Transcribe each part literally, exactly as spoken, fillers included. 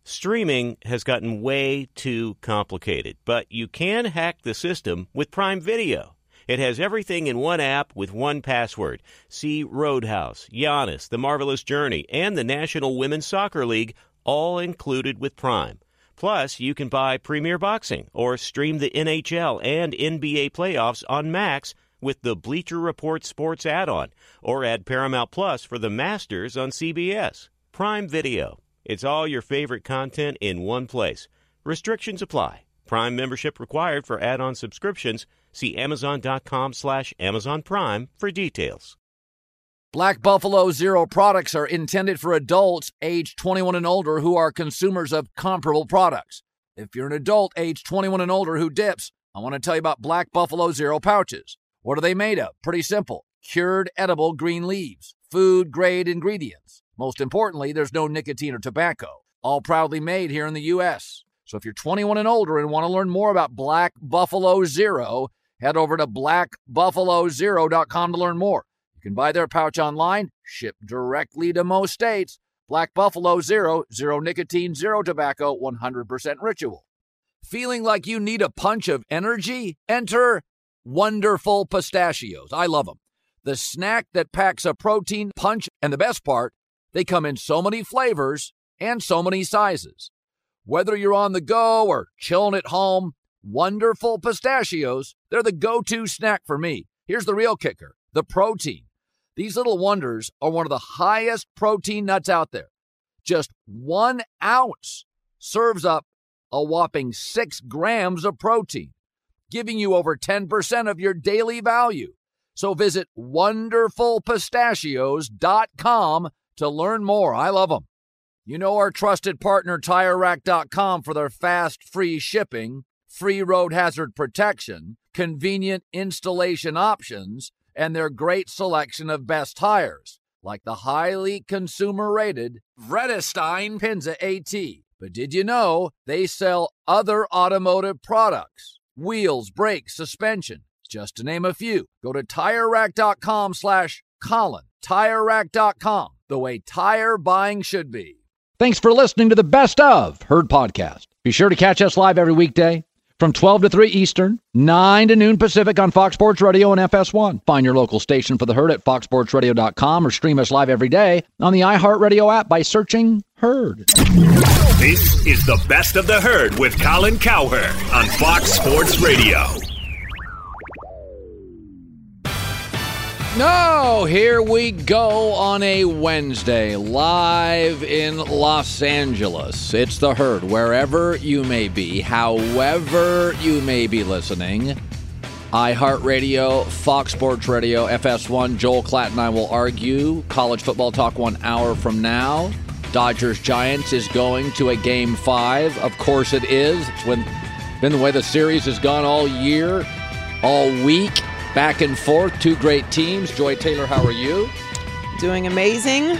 Streaming has gotten way too complicated, but you can hack the system with Prime Video. It has everything in one app with one password. See Roadhouse, Giannis, The Marvelous Journey, and the National Women's Soccer League, all included with Prime. Plus, you can buy Premier Boxing or stream the N H L and N B A playoffs on Max with the Bleacher Report Sports add-on, or add Paramount Plus for the Masters on C B S. Prime Video. It's all your favorite content in one place. Restrictions apply. Prime membership required for add-on subscriptions. See Amazon.com slash Amazon Prime for details. Black Buffalo Zero products are intended for adults age twenty-one and older who are consumers of comparable products. If you're an adult age twenty-one and older who dips, I want to tell you about Black Buffalo Zero pouches. What are they made of? Pretty simple. Cured edible green leaves. Food-grade ingredients. Most importantly, there's no nicotine or tobacco. All proudly made here in the U S So if you're twenty-one and older and want to learn more about Black Buffalo Zero, head over to black buffalo zero dot com to learn more. You can buy their pouch online, shipped directly to most states. Black Buffalo Zero, zero nicotine, zero tobacco, one hundred percent ritual. Feeling like you need a punch of energy? Enter Wonderful Pistachios. I love them. The snack that packs a protein punch, and the best part, they come in so many flavors and so many sizes. Whether you're on the go or chilling at home, Wonderful Pistachios, they're the go-to snack for me. Here's the real kicker, the protein. These little wonders are one of the highest protein nuts out there. Just one ounce serves up a whopping six grams of protein, giving you over ten percent of your daily value. So visit wonderful pistachios dot com to learn more. I love them. You know our trusted partner, Tire Rack dot com, for their fast, free shipping, free road hazard protection, convenient installation options, and their great selection of best tires, like the highly consumer-rated Vredestein Pinza AT. But did you know they sell other automotive products? Wheels, brakes, suspension, just to name a few. Go to Tire Rack dot com slash Colin. Tire Rack dot com, the way tire buying should be. Thanks for listening to the Best of Herd Podcast. Be sure to catch us live every weekday from twelve to three Eastern, nine to noon Pacific on Fox Sports Radio and F S one. Find your local station for the Herd at fox sports radio dot com or stream us live every day on the iHeartRadio app by searching Herd. This is the Best of the Herd with Colin Cowherd on Fox Sports Radio. No, here we go on a Wednesday, live in Los Angeles. It's the Herd, wherever you may be, however you may be listening. iHeartRadio, Fox Sports Radio, F S one. Joel Klatt and I will argue. College football talk one hour from now. Dodgers-Giants is going to a game five. Of course it is. It's been, been the way the series has gone all year, all week. Back and forth, two great teams. Joy Taylor, how are you? Doing amazing.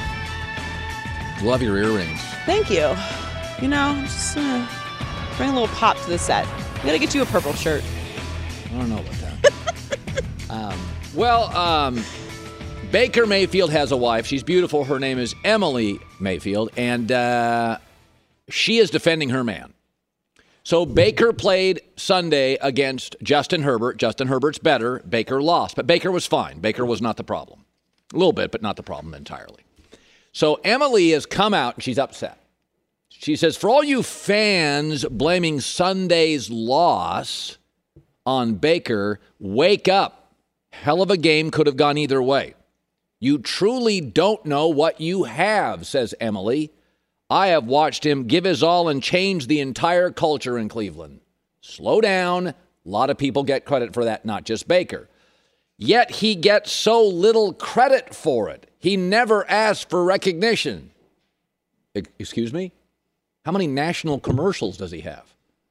Love your earrings. Thank you. You know, I'm just gonna bring a little pop to the set. I'm gonna get you a purple shirt. I don't know about that. um, well, um, Baker Mayfield has a wife. She's beautiful. Her name is Emily Mayfield, and uh, she is defending her man. So Baker played Sunday against Justin Herbert. Justin Herbert's better. Baker lost. But Baker was fine. Baker was not the problem. A little bit, but not the problem entirely. So Emily has come out, and she's upset. She says, for all you fans blaming Sunday's loss on Baker, wake up. Hell of a game could have gone either way. You truly don't know what you have, says Emily. I have watched him give his all and change the entire culture in Cleveland. Slow down. A lot of people get credit for that, not just Baker. Yet he gets so little credit for it. He never asked for recognition. Excuse me? How many national commercials does he have?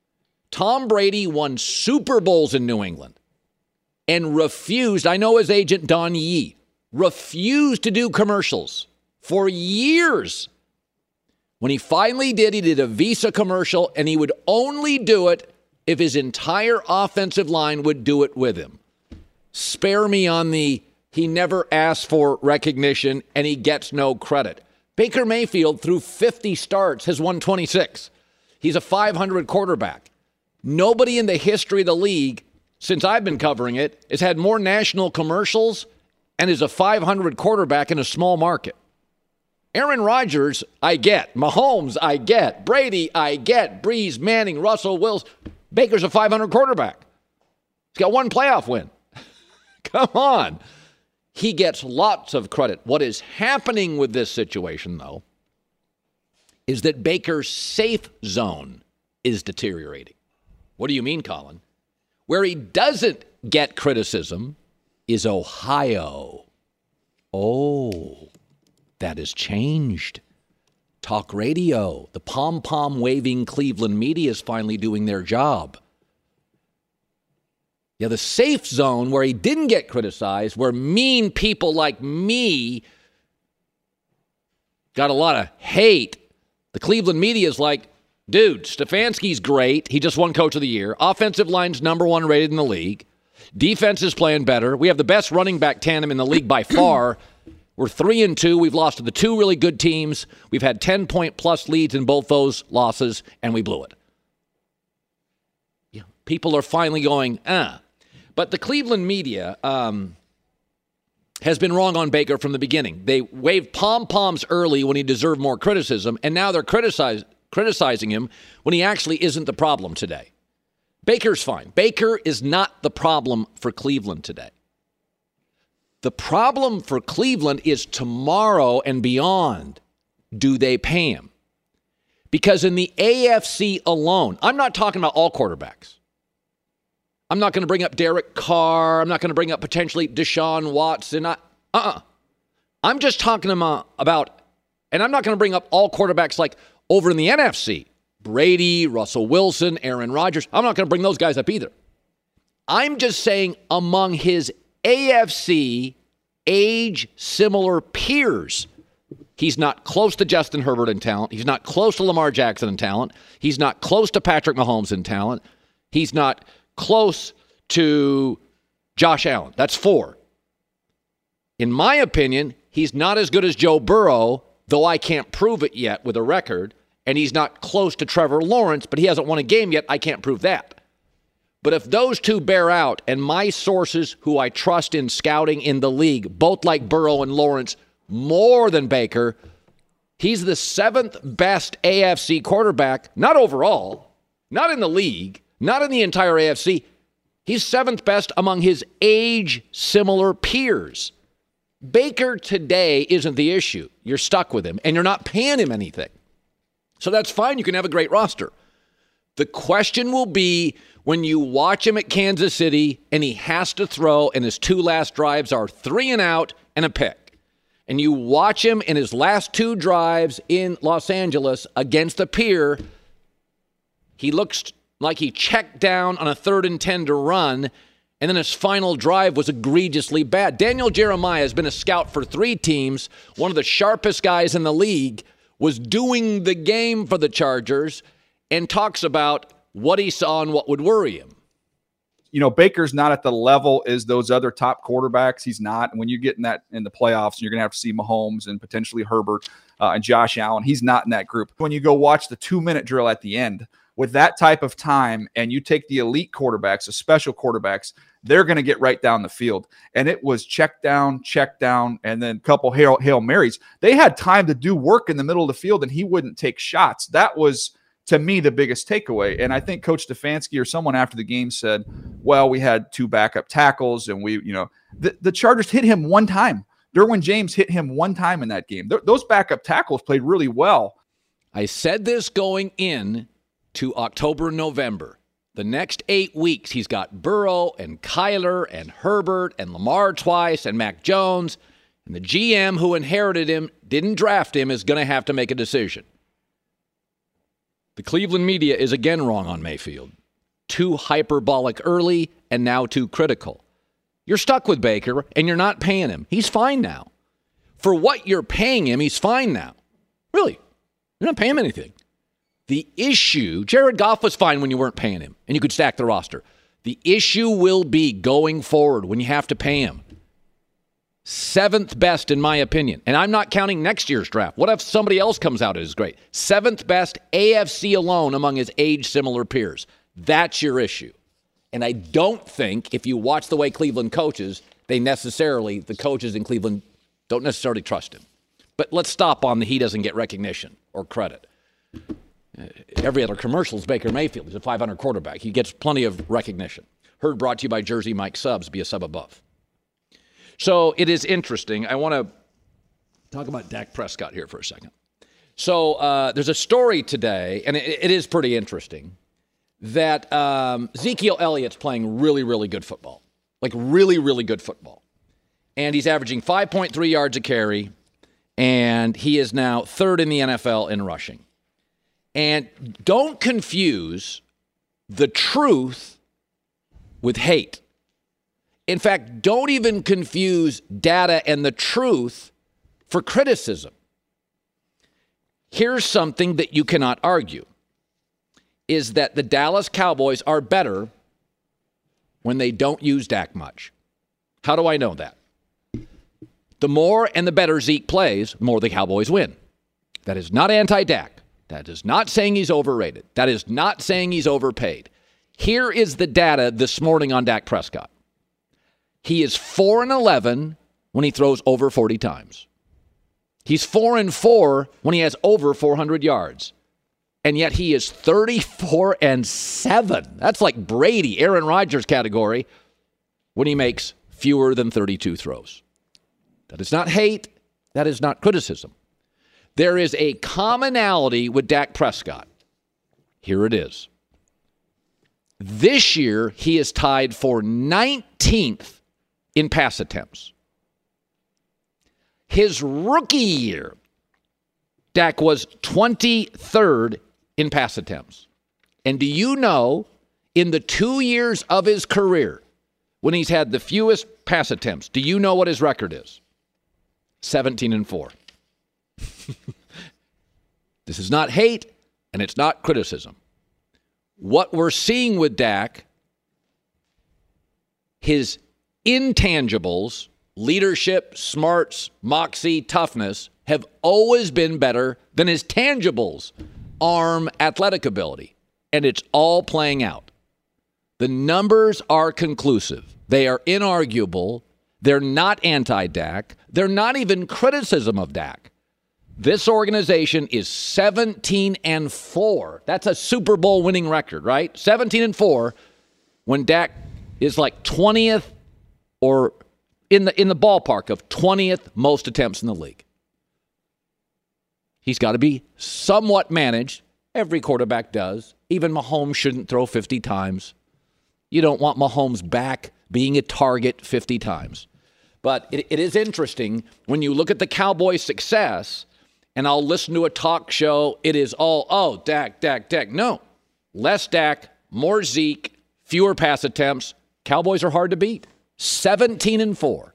Tom Brady won Super Bowls in New England and refused, I know his agent Don Yee, refused to do commercials for years. When he finally did, he did a Visa commercial, and he would only do it if his entire offensive line would do it with him. Spare me on the he never asked for recognition and he gets no credit. Baker Mayfield, through fifty starts, has won twenty-six. He's a five hundred quarterback. Nobody in the history of the league, since I've been covering it, has had more national commercials and is a five hundred quarterback in a small market. Aaron Rodgers, I get. Mahomes, I get. Brady, I get. Breeze, Manning, Russell, Wilson. Baker's a five hundred quarterback. He's got one playoff win. Come on. He gets lots of credit. What is happening with this situation, though, is that Baker's safe zone is deteriorating. What do you mean, Colin? Where he doesn't get criticism is Ohio. Oh, that has changed. Talk radio. The pom-pom waving Cleveland media is finally doing their job. Yeah, the safe zone where he didn't get criticized, where mean people like me got a lot of hate. The Cleveland media is like, dude, Stefanski's great. He just won Coach of the Year. Offensive line's number one rated in the league. Defense is playing better. We have the best running back tandem in the league by far. We're three and two. We've lost to the two really good teams. We've had ten-point-plus leads in both those losses, and we blew it. Yeah, people are finally going, ah. But the Cleveland media um, has been wrong on Baker from the beginning. They waved pom-poms early when he deserved more criticism, and now they're criticize, criticizing him when he actually isn't the problem today. Baker's fine. Baker is not the problem for Cleveland today. The problem for Cleveland is tomorrow and beyond. Do they pay him? Because in the A F C alone, I'm not talking about all quarterbacks. I'm not going to bring up Derek Carr. I'm not going to bring up potentially Deshaun Watson. I, uh-uh. I'm just talking about, and I'm not going to bring up all quarterbacks like over in the N F C. Brady, Russell Wilson, Aaron Rodgers. I'm not going to bring those guys up either. I'm just saying among his A F C age-similar peers, he's not close to Justin Herbert in talent. He's not close to Lamar Jackson in talent. He's not close to Patrick Mahomes in talent. He's not close to Josh Allen. That's four. In my opinion, he's not as good as Joe Burrow, though I can't prove it yet with a record, and he's not close to Trevor Lawrence, but he hasn't won a game yet. I can't prove that. But if those two bear out, and my sources who I trust in scouting in the league, both like Burrow and Lawrence more than Baker, he's the seventh best A F C quarterback, not overall, not in the league, not in the entire A F C. He's seventh best among his age-similar peers. Baker today isn't the issue. You're stuck with him, and you're not paying him anything. So that's fine. You can have a great roster. The question will be when you watch him at Kansas City, and he has to throw, and his two last drives are three and out and a pick. And you watch him in his last two drives in Los Angeles against the peer, he looks like he checked down on a third and ten to run, and then his final drive was egregiously bad. Daniel Jeremiah has been a scout for three teams, one of the sharpest guys in the league, was doing the game for the Chargers, and talks about what he saw and what would worry him. You know, Baker's not at the level as those other top quarterbacks. He's not. And when you get in that in the playoffs, you're going to have to see Mahomes and potentially Herbert uh, and Josh Allen. He's not in that group. When you go watch the two-minute drill at the end, with that type of time, and you take the elite quarterbacks, the special quarterbacks, they're going to get right down the field. And it was check down, check down, and then a couple Hail, Hail Marys. They had time to do work in the middle of the field, and he wouldn't take shots. That was, to me, the biggest takeaway. And I think Coach Stefanski or someone after the game said, well, we had two backup tackles, and we, you know, the, the Chargers hit him one time. Derwin James hit him one time in that game. Th- those backup tackles played really well. I said this going in to October, November. The next eight weeks, he's got Burrow and Kyler and Herbert and Lamar twice and Mac Jones. And the G M who inherited him, didn't draft him, is going to have to make a decision. The Cleveland media is again wrong on Mayfield. Too hyperbolic early and now too critical. You're stuck with Baker and you're not paying him. He's fine now. For what you're paying him, he's fine now. Really. You're not paying him anything. The issue, Jared Goff was fine when you weren't paying him and you could stack the roster. The issue will be going forward when you have to pay him. Seventh best, in my opinion. And I'm not counting next year's draft. What if somebody else comes out as great? Seventh best A F C alone among his age-similar peers. That's your issue. And I don't think, if you watch the way Cleveland coaches, they necessarily, the coaches in Cleveland don't necessarily trust him. But let's stop on the he doesn't get recognition or credit. Every other commercial is Baker Mayfield. He's a five hundred quarterback. He gets plenty of recognition. Heard brought to you by Jersey Mike Subs. Be a sub above. So it is interesting. I want to talk about Dak Prescott here for a second. So uh, there's a story today, and it, it is pretty interesting, that um, Ezekiel Elliott's playing really, really good football. Like really, really good football. And he's averaging five point three yards a carry, and he is now third in the N F L in rushing. And don't confuse the truth with hate. In fact, don't even confuse data and the truth for criticism. Here's something that you cannot argue, is that the Dallas Cowboys are better when they don't use Dak much. How do I know that? The more and the better Zeke plays, the more the Cowboys win. That is not anti-Dak. That is not saying he's overrated. That is not saying he's overpaid. Here is the data this morning on Dak Prescott. He is four and eleven when he throws over forty times. He's four and four when he has over four hundred yards. And yet he is thirty-four and seven. That's like Brady, Aaron Rodgers category, when he makes fewer than thirty-two throws. That is not hate. That is not criticism. There is a commonality with Dak Prescott. Here it is. This year, he is tied for nineteenth in pass attempts. His rookie year, Dak was twenty-third in pass attempts. And do you know, in the two years of his career, when he's had the fewest pass attempts, do you know what his record is? seventeen and four. This is not hate, and it's not criticism. What we're seeing with Dak, his intangibles, leadership, smarts, moxie, toughness, have always been better than his tangibles, arm, athletic ability. And it's all playing out. The numbers are conclusive. They are inarguable. They're not anti-Dak. They're not even criticism of Dak. This organization is seventeen and four. That's a Super Bowl winning record, right? seventeen and four when Dak is like twentieth or in the in the ballpark of twentieth most attempts in the league. He's got to be somewhat managed. Every quarterback does. Even Mahomes shouldn't throw fifty times. You don't want Mahomes back being a target fifty times. But it, it is interesting when you look at the Cowboys' success, and I'll listen to a talk show, it is all, oh, Dak, Dak, Dak. No. Less Dak, more Zeke, fewer pass attempts. Cowboys are hard to beat. seventeen and four.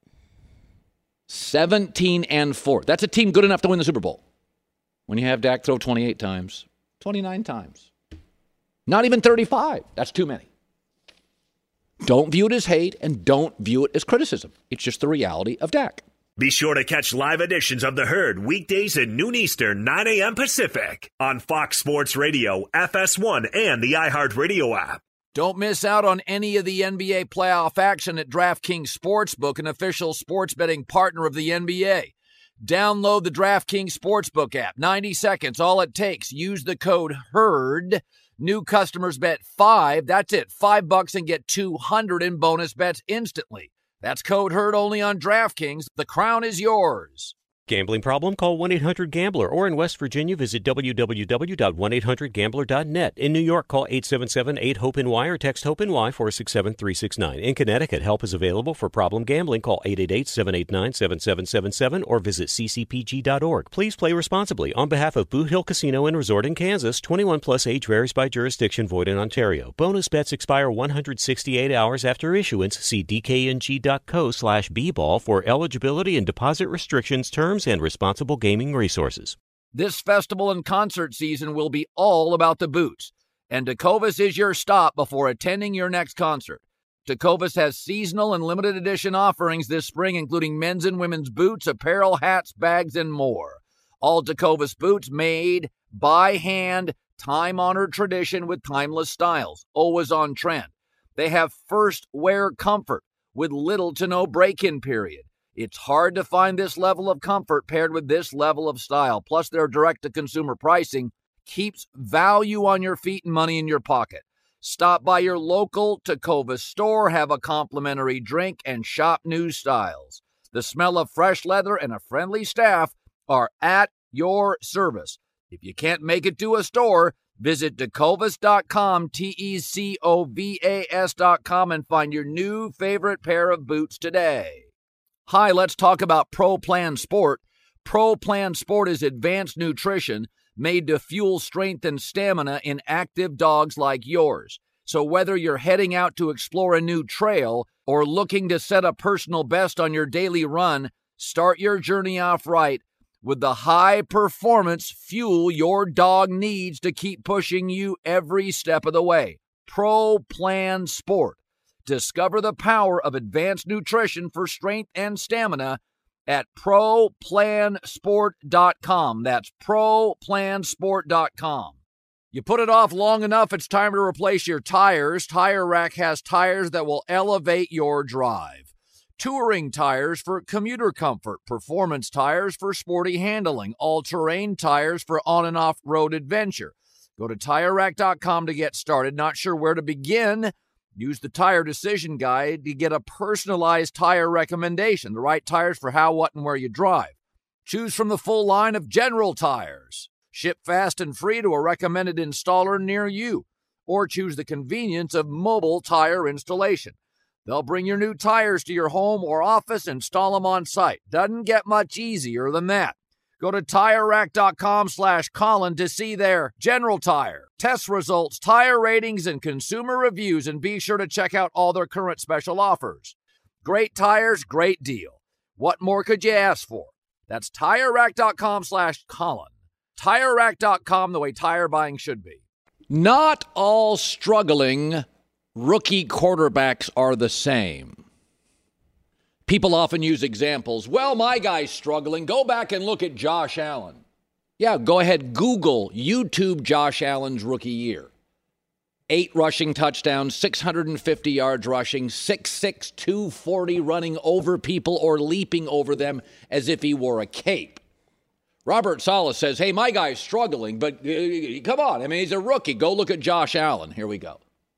seventeen and four. That's a team good enough to win the Super Bowl. When you have Dak throw twenty-eight times, twenty-nine times. Not even thirty-five. That's too many. Don't view it as hate and don't view it as criticism. It's just the reality of Dak. Be sure to catch live editions of The Herd weekdays at noon Eastern, nine a.m. Pacific on Fox Sports Radio, F S one, and the iHeartRadio app. Don't miss out on any of the N B A playoff action at DraftKings Sportsbook, an official sports betting partner of the N B A. Download the DraftKings Sportsbook app. ninety seconds, all it takes. Use the code HERD. New customers bet five. That's it. Five bucks and get two hundred in bonus bets instantly. That's code HERD only on DraftKings. The crown is yours. Gambling problem? Call one eight hundred gambler, or in West Virginia, visit w w w dot one eight hundred gambler dot net. In New York, call eight seven seven eight hope N Y or text HOPE-NY four six seven three six nine. In Connecticut, help is available for problem gambling. Call eight eight eight seven eight nine seven seven seven seven or visit c c p g dot org. Please play responsibly. On behalf of Boot Hill Casino and Resort in Kansas, twenty-one plus age varies by jurisdiction, void in Ontario. Bonus bets expire one hundred sixty-eight hours after issuance. See d k n g dot co slash b ball for eligibility and deposit restrictions, terms, and responsible gaming resources. This festival and concert season will be all about the boots, and Tecovas is your stop before attending your next concert. Tecovas has seasonal and limited edition offerings this spring, including men's and women's boots, apparel, hats, bags, and more. All Tecovas boots made by hand, time-honored tradition with timeless styles, always on trend. They have first wear comfort with little to no break-in period. It's hard to find this level of comfort paired with this level of style. Plus, their direct-to-consumer pricing keeps value on your feet and money in your pocket. Stop by your local Tecovas store, have a complimentary drink, and shop new styles. The smell of fresh leather and a friendly staff are at your service. If you can't make it to a store, visit tecovas dot com, T E C O V A S dot com, and find your new favorite pair of boots today. Hi, let's talk about Pro Plan Sport. Pro Plan Sport is advanced nutrition made to fuel strength and stamina in active dogs like yours. So whether you're heading out to explore a new trail or looking to set a personal best on your daily run, start your journey off right with the high-performance fuel your dog needs to keep pushing you every step of the way. Pro Plan Sport. Discover the power of advanced nutrition for strength and stamina at pro plan sport dot com. That's pro plan sport dot com. You put it off long enough, it's time to replace your tires. Tire Rack has tires that will elevate your drive. Touring tires for commuter comfort, performance tires for sporty handling, all-terrain tires for on and off-road adventure. Go to tire rack dot com to get started. Not sure where to begin? Use the Tire Decision Guide to get a personalized tire recommendation, the right tires for how, what, and where you drive. Choose from the full line of general tires. Ship fast and free to a recommended installer near you. Or choose the convenience of mobile tire installation. They'll bring your new tires to your home or office and install them on site. Doesn't get much easier than that. Go to tire rack dot com slash Colin to see their general tire, test results, tire ratings, and consumer reviews, and be sure to check out all their current special offers. Great tires, great deal. What more could you ask for? That's tire rack dot com slash Colin. tire rack dot com, the way tire buying should be. Not all struggling rookie quarterbacks are the same. People often use examples. Well, my guy's struggling. Go back and look at Josh Allen. Yeah, go ahead, Google, YouTube Josh Allen's rookie year. Eight rushing touchdowns, six hundred fifty yards rushing, six six, two forty running over people or leaping over them as if he wore a cape. Robert Saleh says, hey, my guy's struggling, but uh, come on. I mean, he's a rookie. Go look at Josh Allen. Here we go.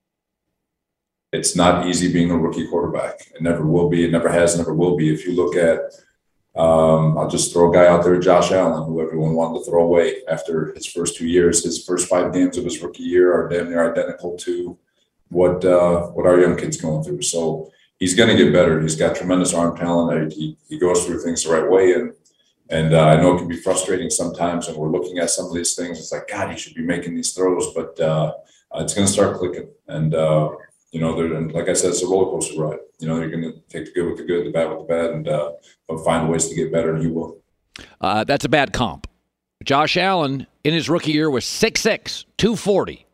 It's not easy being a rookie quarterback. It never will be. It never has, never will be. If you look at, um, I'll just throw a guy out there, Josh Allen, who everyone wanted to throw away after his first two years. His first five games of his rookie year are damn near identical to what uh, what our young kid's going through. So he's going to get better. He's got tremendous arm talent. He, he goes through things the right way. And and uh, I know it can be frustrating sometimes. And we're looking at some of these things. It's like, God, he should be making these throws. But uh, it's going to start clicking. And, uh, You know, they're, and like I said, it's a roller coaster ride. You know, you're going to take the good with the good, the bad with the bad, and uh, find ways to get better, and you will. Uh, that's a bad comp. Josh Allen, in his rookie year, was six six, two forty,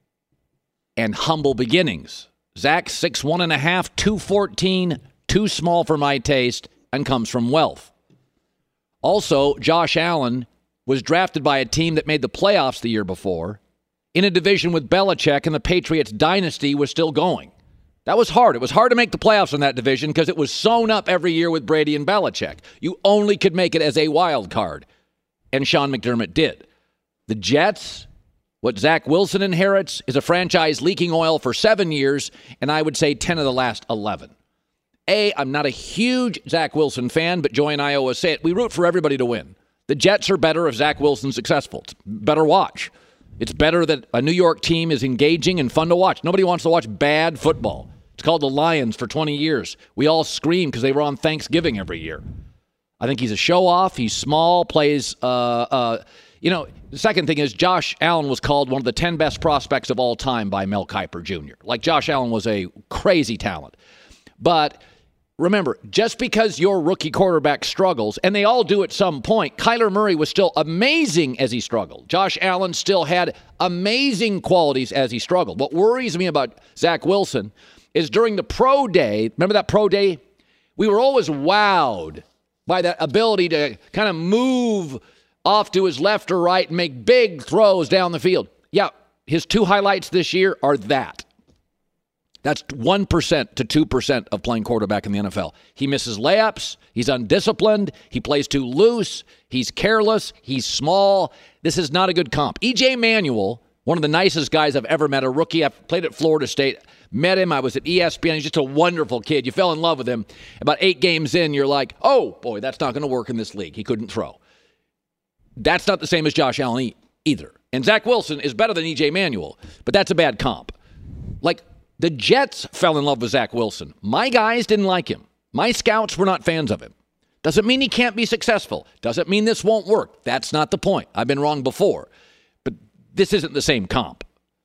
and humble beginnings. Zach, six one and a half, two fourteen, too small for my taste, and comes from wealth. Also, Josh Allen was drafted by a team that made the playoffs the year before, in a division with Belichick, and the Patriots dynasty was still going. That was hard. It was hard to make the playoffs in that division because it was sewn up every year with Brady and Belichick. You only could make it as a wild card, and Sean McDermott did. The Jets, what Zach Wilson inherits, is a franchise leaking oil for seven years, and I would say ten of the last eleven. A, I'm not a huge Zach Wilson fan, but Joy and I always say it. We root for everybody to win. The Jets are better if Zach Wilson's successful. It's better watch. It's better that a New York team is engaging and fun to watch. Nobody wants to watch bad football. It's called the Lions for twenty years. We all scream because they were on Thanksgiving every year. I think he's a show-off. He's small, plays, uh, uh, you know, the second thing is Josh Allen was called one of the ten best prospects of all time by Mel Kiper Junior Like, Josh Allen was a crazy talent. But remember, just because your rookie quarterback struggles, and they all do at some point, Kyler Murray was still amazing as he struggled. Josh Allen still had amazing qualities as he struggled. What worries me about Zach Wilson is during the pro day. Remember that pro day? We were always wowed by that ability to kind of move off to his left or right and make big throws down the field. Yeah, his two highlights this year are that. That's one percent to two percent of playing quarterback in the N F L. He misses layups. He's undisciplined. He plays too loose. He's careless. He's small. This is not a good comp. E J Manuel, one of the nicest guys I've ever met, a rookie. I played at Florida State. Met him. I was at E S P N. He's just a wonderful kid. You fell in love with him. About eight games in, you're like, oh, boy, that's not going to work in this league. He couldn't throw. That's not the same as Josh Allen e- either. And Zach Wilson is better than E J Manuel, but that's a bad comp. Like, the Jets fell in love with Zach Wilson. My guys didn't like him. My scouts were not fans of him. Doesn't mean he can't be successful. Doesn't mean this won't work. That's not the point. I've been wrong before. But this isn't the same comp.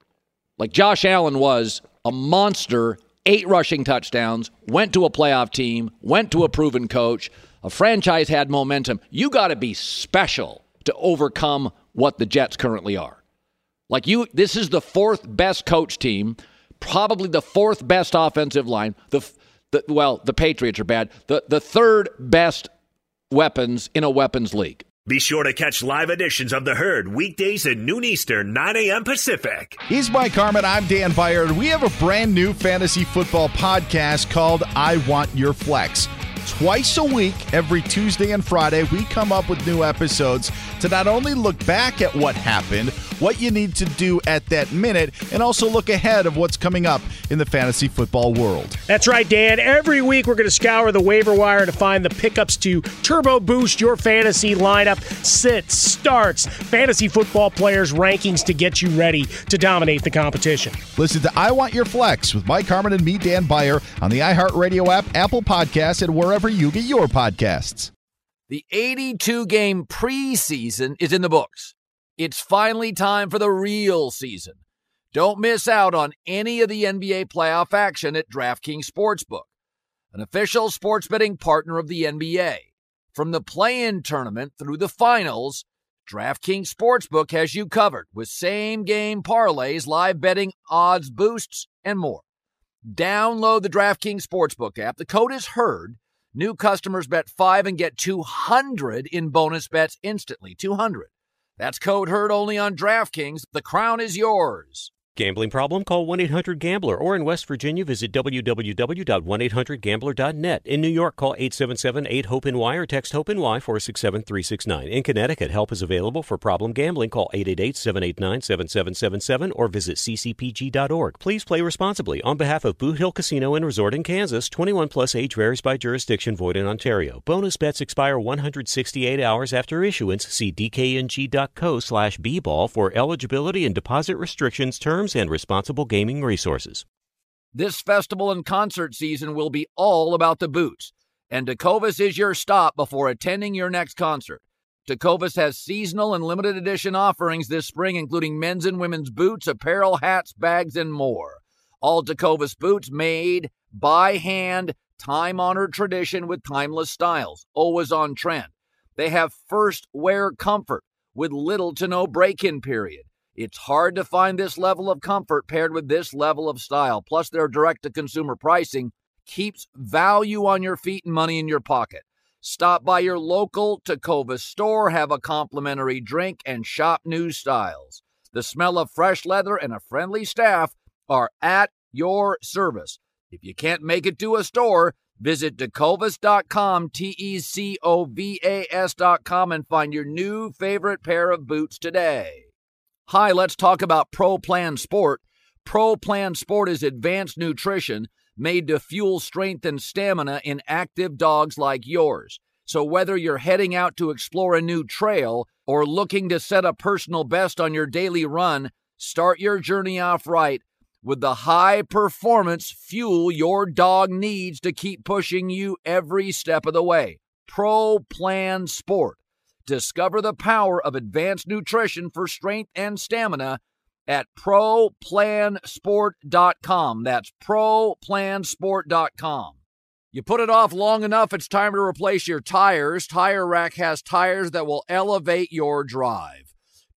Like, Josh Allen was a monster, eight rushing touchdowns, went to a playoff team, went to a proven coach. A franchise had momentum. You got to be special to overcome what the Jets currently are. Like, you, this is the fourth best coach team, probably the fourth best offensive line. The, the well, the Patriots are bad. The the third best weapons in a weapons league. Be sure to catch live editions of The Herd weekdays at noon Eastern, nine a.m. Pacific. He's Mike Harmon. I'm Dan Byard. We have a brand new fantasy football podcast called I Want Your Flex. Twice a week, every Tuesday and Friday, we come up with new episodes to not only look back at what happened, what you need to do at that minute, and also look ahead of what's coming up in the fantasy football world. That's right, Dan. Every week we're going to scour the waiver wire to find the pickups to turbo boost your fantasy lineup, sits, starts, fantasy football players' rankings to get you ready to dominate the competition. Listen to I Want Your Flex with Mike Harmon and me, Dan Byer, on the iHeartRadio app, Apple Podcasts, and wherever you get your podcasts. The eighty-two game preseason is in the books. It's finally time for the real season. Don't miss out on any of the N B A playoff action at DraftKings Sportsbook, an official sports betting partner of the N B A. From the play-in tournament through the finals, DraftKings Sportsbook has you covered with same-game parlays, live betting, odds boosts, and more. Download the DraftKings Sportsbook app. The code is HERD. New customers bet five and get two hundred in bonus bets instantly. two hundred. That's code HERD only on DraftKings. The crown is yours. Gambling problem? Call one eight hundred gambler, or in West Virginia, visit w w w dot one eight hundred gambler dot net. In New York, call eight seven seven eight hope N Y or text HOPE-NY four six seven three six nine. In Connecticut, help is available for problem gambling. Call eight eight eight seven eight nine seven seven seven seven or visit c c p g dot org. Please play responsibly. On behalf of Boot Hill Casino and Resort in Kansas, twenty-one plus age varies by jurisdiction, void in Ontario. Bonus bets expire one hundred sixty-eight hours after issuance. See d k n g dot co slash b ball for eligibility and deposit restrictions, terms, and responsible gaming resources. This festival and concert season will be all about the boots, and Tecovas is your stop before attending your next concert. Tecovas has seasonal and limited edition offerings this spring, including men's and women's boots, apparel, hats, bags, and more. All Tecovas boots made by hand, time-honored tradition with timeless styles, always on trend. They have first wear comfort with little to no break-in period. It's hard to find this level of comfort paired with this level of style. Plus, their direct-to-consumer pricing keeps value on your feet and money in your pocket. Stop by your local Tecovas store, have a complimentary drink, and shop new styles. The smell of fresh leather and a friendly staff are at your service. If you can't make it to a store, visit tecovas dot com, T E C O V A S dot com, and find your new favorite pair of boots today. Hi, let's talk about Pro Plan Sport. Pro Plan Sport is advanced nutrition made to fuel strength and stamina in active dogs like yours. So whether you're heading out to explore a new trail or looking to set a personal best on your daily run, start your journey off right with the high-performance fuel your dog needs to keep pushing you every step of the way. Pro Plan Sport. Discover the power of advanced nutrition for strength and stamina at pro plan sport dot com. That's pro plan sport dot com. You put it off long enough, it's time to replace your tires. Tire Rack has tires that will elevate your drive.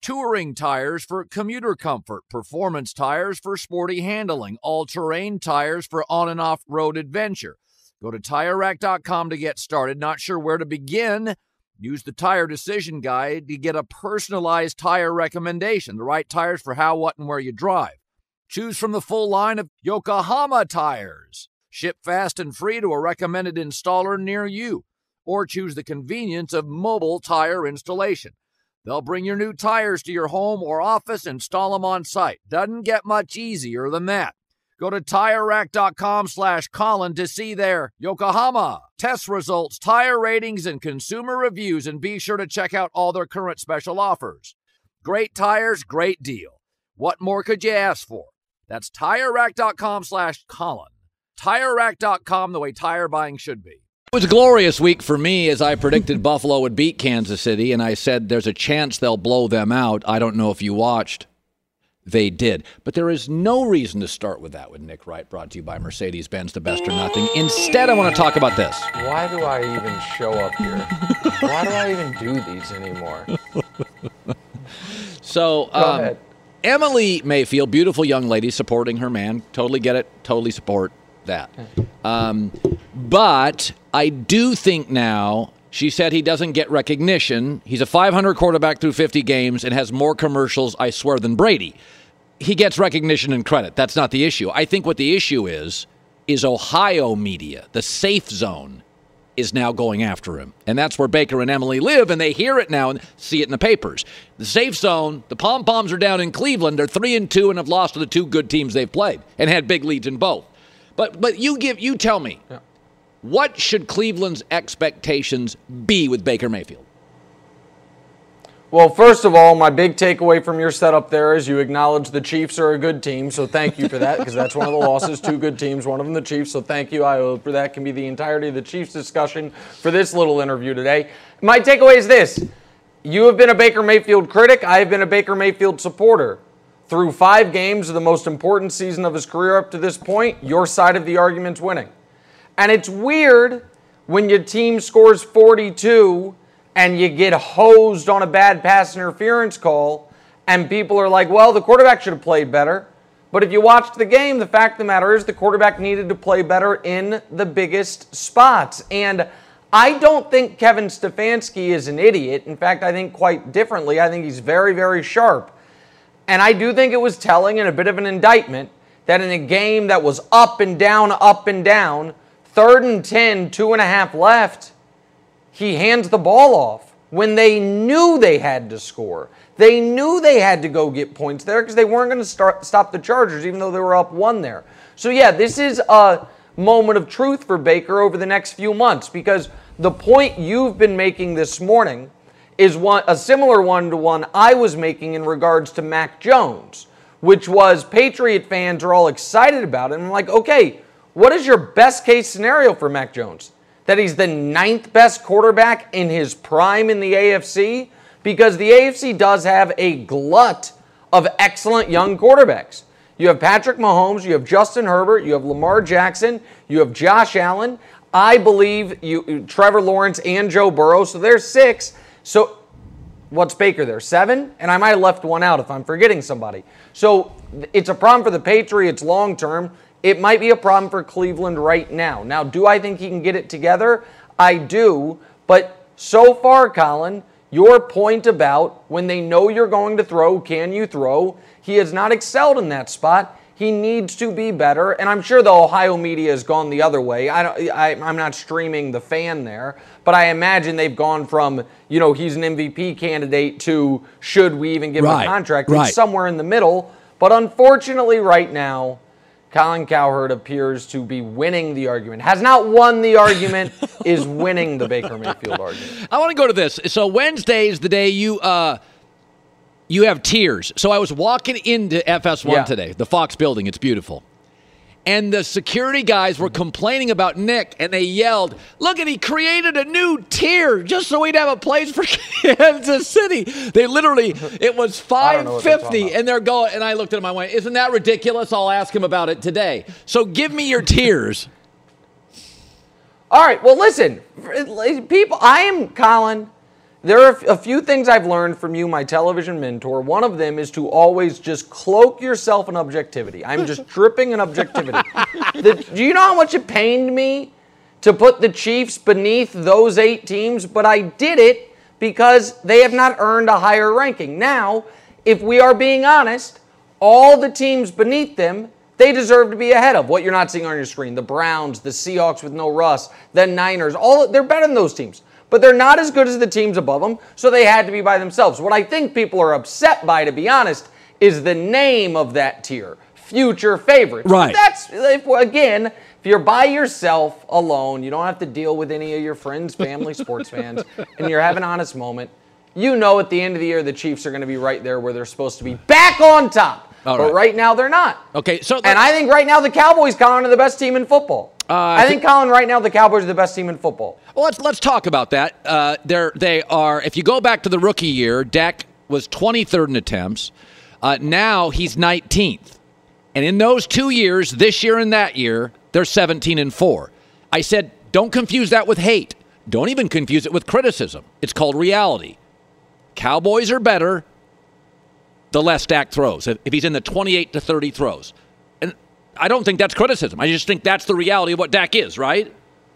Touring tires for commuter comfort, performance tires for sporty handling, all-terrain tires for on- and off-road adventure. Go to Tire Rack dot com to get started. Not sure where to begin? Use the Tire Decision Guide to get a personalized tire recommendation, the right tires for how, what, and where you drive. Choose from the full line of Yokohama tires. Ship fast and free to a recommended installer near you. Or choose the convenience of mobile tire installation. They'll bring your new tires to your home or office, install them on site. Doesn't get much easier than that. Go to Tire Rack dot com slash Colin to see their Yokohama test results, tire ratings, and consumer reviews, and be sure to check out all their current special offers. Great tires, great deal. What more could you ask for? That's Tire Rack dot com slash Colin. Tire Rack dot com, the way tire buying should be. It was a glorious week for me as I predicted Buffalo would beat Kansas City, and I said there's a chance they'll blow them out. I don't know if you watched. They did. But there is no reason to start with that with Nick Wright, brought to you by Mercedes-Benz, the best or nothing. Instead, I want to talk about this. Why do I even show up here? Why do I even do these anymore? So, um, Emily Mayfield, beautiful young lady, supporting her man. Totally get it. Totally support that. Um, but I do think now, she said he doesn't get recognition. He's a five hundred quarterback through fifty games and has more commercials, I swear, than Brady. He gets recognition and credit. That's not the issue. I think what the issue is, is Ohio media, the safe zone, is now going after him. And that's where Baker and Emily live, and they hear it now and see it in the papers. The safe zone, the pom-poms are down in Cleveland. They're three and two and have lost to the two good teams they've played and had big leads in both. But but you give you tell me, yeah. What should Cleveland's expectations be with Baker Mayfield? Well, first of all, my big takeaway from your setup there is you acknowledge the Chiefs are a good team, so thank you for that, because that's one of the losses, two good teams, one of them the Chiefs, so thank you. I hope that can be the entirety of the Chiefs discussion for this little interview today. My takeaway is this. You have been a Baker Mayfield critic. I have been a Baker Mayfield supporter. Through five games of the most important season of his career up to this point, your side of the argument's winning. And it's weird when your team scores forty-two and you get hosed on a bad pass interference call and people are like, well, the quarterback should have played better. But if you watched the game, the fact of the matter is the quarterback needed to play better in the biggest spots. And I don't think Kevin Stefanski is an idiot. In fact, I think quite differently. I think he's very, very sharp. And I do think it was telling and a bit of an indictment that in a game that was up and down, up and down, third and ten, two and a half left, he hands the ball off when they knew they had to score. They knew they had to go get points there because they weren't going to start, stop the Chargers even though they were up one there. So yeah, this is a moment of truth for Baker over the next few months because the point you've been making this morning is one a similar one to one I was making in regards to Mac Jones, which was Patriot fans are all excited about it. And I'm like, okay, what is your best case scenario for Mac Jones? That he's the ninth best quarterback in his prime in the A F C? Because the A F C does have a glut of excellent young quarterbacks. You have Patrick Mahomes, you have Justin Herbert, you have Lamar Jackson, you have Josh Allen. I believe you, Trevor Lawrence and Joe Burrow. So there's six. So what's Baker there? Seven? And I might have left one out if I'm forgetting somebody. So it's a problem for the Patriots long term. It might be a problem for Cleveland right now. Now, do I think he can get it together? I do. But so far, Colin, your point about when they know you're going to throw, can you throw? He has not excelled in that spot. He needs to be better. And I'm sure the Ohio media has gone the other way. I don't, I, I'm not streaming the fan there. But I imagine they've gone from, you know, he's an M V P candidate to should we even give right, him a contract? Right. It's somewhere in the middle. But unfortunately right now, Colin Cowherd appears to be winning the argument. Has not won the argument, is winning the Baker Mayfield argument. I want to go to this. So Wednesday is the day you uh, you have tiers. So I was walking into F S one yeah. today, the Fox building. It's beautiful. And the security guys were complaining about Nick, and they yelled, look, and he created a new tier just so we'd have a place for Kansas City. They literally, it was five fifty, and they're going, and I looked at him, I went, isn't that ridiculous? I'll ask him about it today. So give me your tiers. All right, well, listen, people, I am, Colin, there are a few things I've learned from you, my television mentor. One of them is to always just cloak yourself in objectivity. I'm just dripping in objectivity. the, do you know how much it pained me to put the Chiefs beneath those eight teams? But I did it because they have not earned a higher ranking. Now, if we are being honest, all the teams beneath them, they deserve to be ahead of what you're not seeing on your screen. The Browns, the Seahawks with no Russ, the Niners, all they're better than those teams. But they're not as good as the teams above them, so they had to be by themselves. What I think people are upset by, to be honest, is the name of that tier, future favorites. Right. That's, if, again, if you're by yourself, alone, you don't have to deal with any of your friends, family, sports fans, and you're having an honest moment, you know at the end of the year the Chiefs are going to be right there where they're supposed to be, back on top. All but right. right now they're not. Okay, so and I think right now the Cowboys, Colin, are the best team in football. Uh, I think, Colin, right now the Cowboys are the best team in football. Well, let's let's talk about that. Uh, they're they are. If you go back to the rookie year, Dak was twenty-third in attempts. Uh, now he's nineteenth, and in those two years, this year and that year, they're seventeen and four. I said, don't confuse that with hate. Don't even confuse it with criticism. It's called reality. Cowboys are better the less Dak throws. If he's in the twenty-eight to thirty throws. And I don't think that's criticism. I just think that's the reality of what Dak is, right?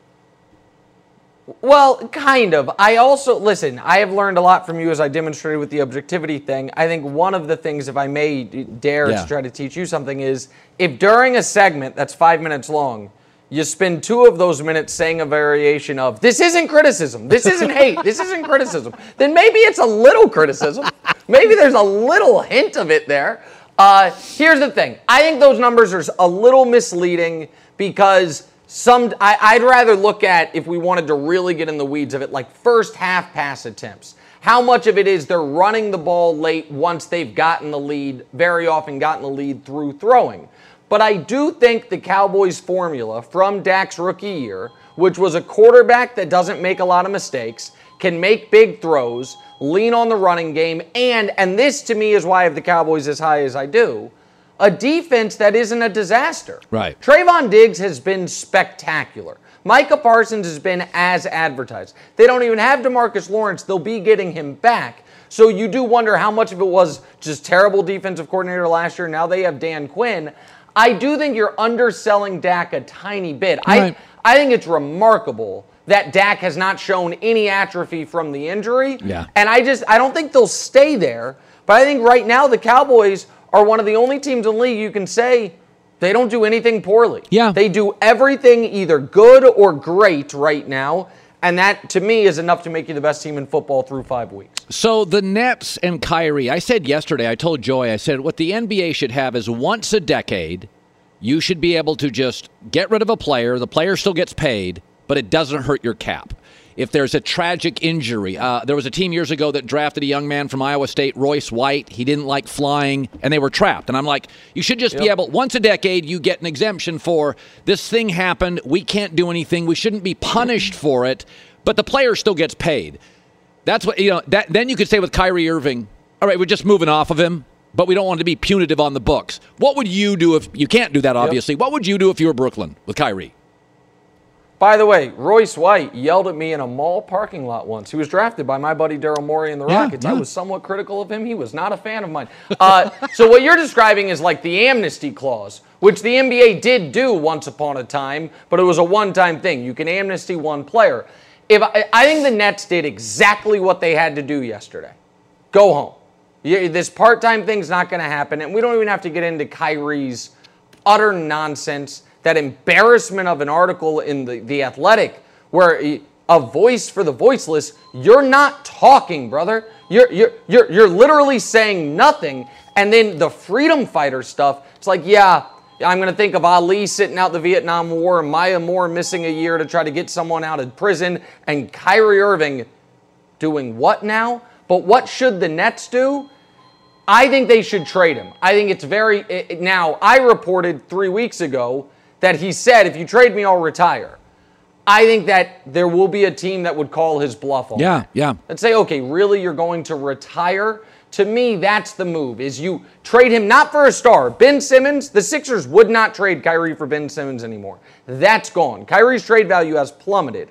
Well, kind of. I also, listen, I have learned a lot from you as I demonstrated with the objectivity thing. I think one of the things, if I may dare Yeah. to try to teach you something, is if during a segment that's five minutes long, you spend two of those minutes saying a variation of, this isn't criticism, this isn't hate, this isn't criticism, then maybe it's a little criticism. Maybe there's a little hint of it there. Uh, here's the thing. I think those numbers are a little misleading because some I, I'd rather look at, if we wanted to really get in the weeds of it, like first half pass attempts. How much of it is they're running the ball late once they've gotten the lead, very often gotten the lead through throwing. But I do think the Cowboys' formula from Dak's rookie year, which was a quarterback that doesn't make a lot of mistakes, can make big throws, lean on the running game, and, and this to me is why I have the Cowboys as high as I do, a defense that isn't a disaster. Right. Trayvon Diggs has been spectacular. Micah Parsons has been as advertised. They don't even have DeMarcus Lawrence. They'll be getting him back. So you do wonder how much of it was just terrible defensive coordinator last year. Now they have Dan Quinn. I do think you're underselling Dak a tiny bit. Right. I, I think it's remarkable that Dak has not shown any atrophy from the injury. Yeah. And I just, I don't think they'll stay there. But I think right now the Cowboys are one of the only teams in the league you can say they don't do anything poorly. Yeah. They do everything either good or great right now. And that, to me, is enough to make you the best team in football through five weeks. So the Nets and Kyrie, I said yesterday, I told Joy, I said what the N B A should have is once a decade, you should be able to just get rid of a player. The player still gets paid, but it doesn't hurt your cap. If there's a tragic injury, uh, there was a team years ago that drafted a young man from Iowa State, Royce White. He didn't like flying, and they were trapped. And I'm like, you should just Yep. be able, once a decade, you get an exemption for this thing happened. We can't do anything. We shouldn't be punished for it, but the player still gets paid. That's what, you know, that, then you could say with Kyrie Irving, all right, we're just moving off of him, but we don't want to be punitive on the books. What would you do if, you can't do that, obviously. Yep. What would you do if you were Brooklyn with Kyrie? By the way, Royce White yelled at me in a mall parking lot once. He was drafted by my buddy Daryl Morey and the Yeah, Rockets. yeah. I was somewhat critical of him. He was not a fan of mine. Uh, so what you're describing is like the amnesty clause, which the N B A did do once upon a time, but it was a one-time thing. You can amnesty one player. If I, I think the Nets did exactly what they had to do yesterday. Go home. You, this part-time thing's not going to happen, and we don't even have to get into Kyrie's utter nonsense. That embarrassment of an article in the, the Athletic where a voice for the voiceless, you're not talking, brother. You're, you're, you're, you're literally saying nothing. And then the freedom fighter stuff, it's like, yeah, I'm going to think of Ali sitting out the Vietnam War and Maya Moore missing a year to try to get someone out of prison and Kyrie Irving doing what now? But what should the Nets do? I think they should trade him. I think it's very... It, now, I reported three weeks ago that he said, if you trade me, I'll retire. I think that there will be a team that would call his bluff on Yeah, that. yeah. And say, okay, really, you're going to retire? To me, that's the move, is you trade him not for a star. Ben Simmons, the Sixers would not trade Kyrie for Ben Simmons anymore. That's gone. Kyrie's trade value has plummeted.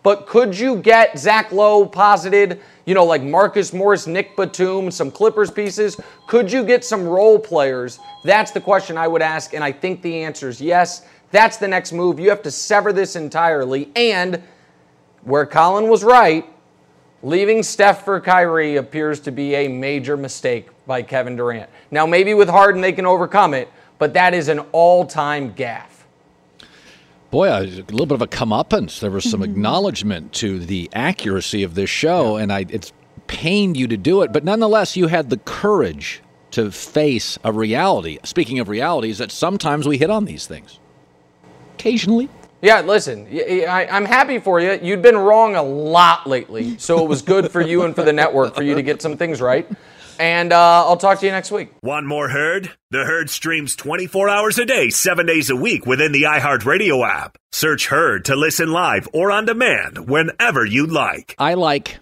But could you get Zach Lowe posited, you know, like Marcus Morris, Nick Batum, some Clippers pieces? Could you get some role players? That's the question I would ask, and I think the answer is yes. That's the next move. You have to sever this entirely. And where Colin was right, leaving Steph for Kyrie appears to be a major mistake by Kevin Durant. Now, maybe with Harden they can overcome it, but that is an all-time gaffe. Boy, a little bit of a comeuppance. There was some mm-hmm. acknowledgement to the accuracy of this show, yeah. and I, it's pained you to do it. But nonetheless, you had the courage to face a reality. Speaking of realities, that sometimes we hit on these things. Occasionally. Yeah, listen, I, I'm happy for you. You'd been wrong a lot lately, so it was good for you and for the network for you to get some things right. And uh, I'll talk to you next week. Want more Herd? The Herd streams twenty-four hours a day, seven days a week within the iHeartRadio app. Search Herd to listen live or on demand whenever you like. I like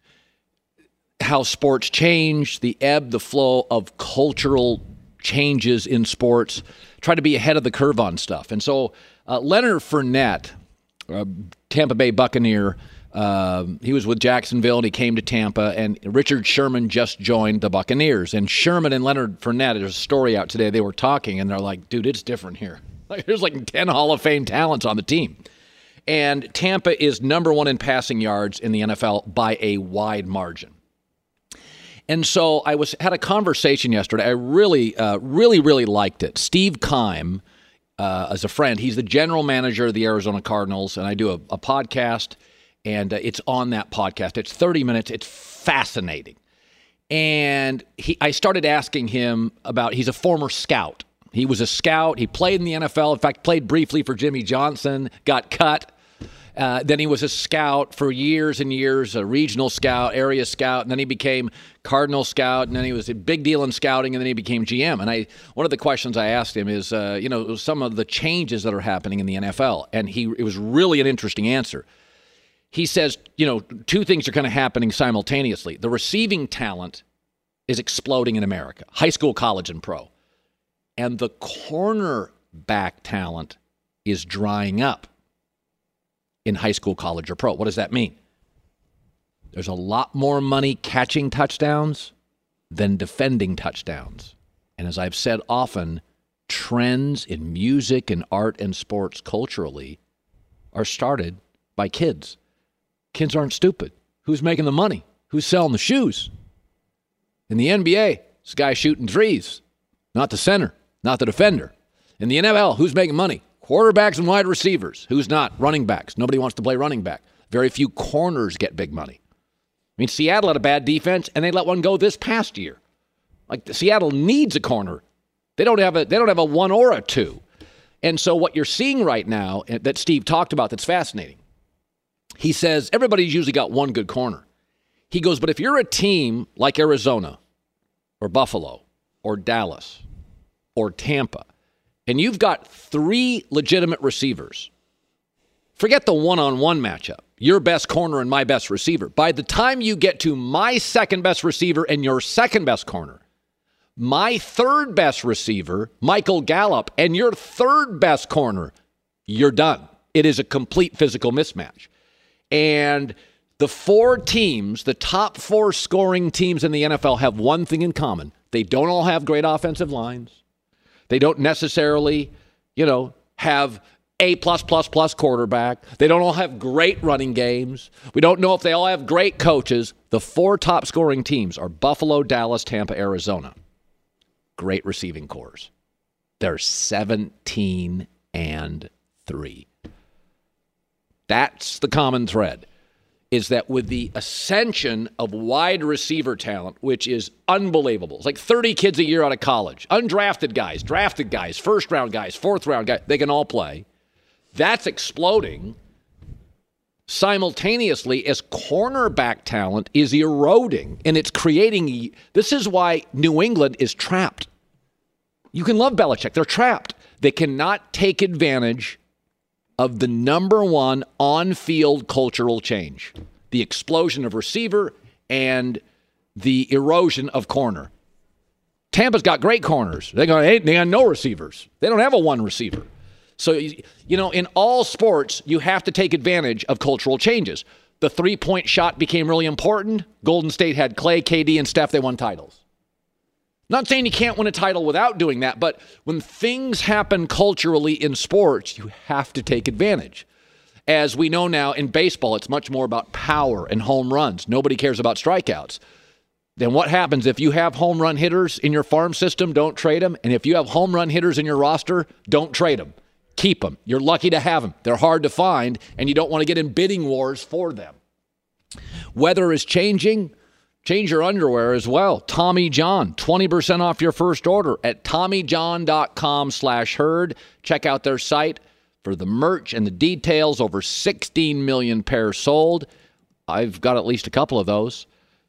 how sports change, the ebb, the flow of cultural changes in sports. Try to be ahead of the curve on stuff. And so uh, Leonard Fournette, uh, Tampa Bay Buccaneer, Uh, he was with Jacksonville, and he came to Tampa, and Richard Sherman just joined the Buccaneers. And Sherman and Leonard Fournette, there's a story out today, they were talking, and they're like, dude, it's different here. Like, there's like ten Hall of Fame talents on the team. And Tampa is number one in passing yards in the N F L by a wide margin. And so I was had a conversation yesterday. I really, uh, really, really liked it. Steve Keim, uh, as a friend, he's the general manager of the Arizona Cardinals, and I do a, a podcast. And uh, it's on that podcast. It's thirty minutes. It's fascinating. And he, I started asking him about, he's a former scout. He was a scout. He played in the N F L. In fact, played briefly for Jimmy Johnson, got cut. Uh, then he was a scout for years and years, a regional scout, area scout. And then he became Cardinal scout. And then he was a big deal in scouting. And then he became G M. And I, one of the questions I asked him is, uh, you know, some of the changes that are happening in the N F L. And he, it was really an interesting answer. He says, you know, two things are kind of happening simultaneously. The receiving talent is exploding in America, high school, college, and pro. And the cornerback talent is drying up in high school, college, or pro. What does that mean? There's a lot more money catching touchdowns than defending touchdowns. And as I've said often, trends in music and art and sports culturally are started by kids. Kids aren't stupid. Who's making the money? Who's selling the shoes? In the N B A, it's a guy shooting threes, not the center, not the defender. In the N F L, who's making money? Quarterbacks and wide receivers. Who's not? Running backs. Nobody wants to play running back. Very few corners get big money. I mean, Seattle had a bad defense, and they let one go this past year. Like, Seattle needs a corner. They don't have a, they don't have a one or a two. And so what you're seeing right now that Steve talked about that's fascinating, he says everybody's usually got one good corner. He goes, but if you're a team like Arizona or Buffalo or Dallas or Tampa, and you've got three legitimate receivers, forget the one-on-one matchup, your best corner and my best receiver. By the time you get to my second best receiver and your second best corner, my third best receiver, Michael Gallup, and your third best corner, you're done. It is a complete physical mismatch. And the four teams, the top four scoring teams in the N F L have one thing in common. They don't all have great offensive lines. They don't necessarily, you know, have A plus plus plus quarterback. They don't all have great running games. We don't know if they all have great coaches. The four top scoring teams are Buffalo, Dallas, Tampa, Arizona. Great receiving cores. They're seventeen and three. That's the common thread, is that with the ascension of wide receiver talent, which is unbelievable. It's like thirty kids a year out of college. Undrafted guys, drafted guys, first-round guys, fourth-round guys, they can all play. That's exploding simultaneously as cornerback talent is eroding, and it's creating – this is why New England is trapped. You can love Belichick. They're trapped. They cannot take advantage of the number one on-field cultural change, the explosion of receiver and the erosion of corner. Tampa's got great corners. They got, they got no receivers. They don't have a one receiver. So, you know, in all sports, you have to take advantage of cultural changes. The three-point shot became really important. Golden State had Clay, K D, and Steph. They won titles. Not saying you can't win a title without doing that, but when things happen culturally in sports, you have to take advantage. As we know now, in baseball, it's much more about power and home runs. Nobody cares about strikeouts. Then what happens if you have home run hitters in your farm system? Don't trade them. And if you have home run hitters in your roster, don't trade them. Keep them. You're lucky to have them. They're hard to find, and you don't want to get in bidding wars for them. Weather is changing. Change your underwear as well. Tommy John, twenty percent off your first order at TommyJohn.com slash herd. Check out their site for the merch and the details. Over sixteen million pairs sold. I've got at least a couple of those.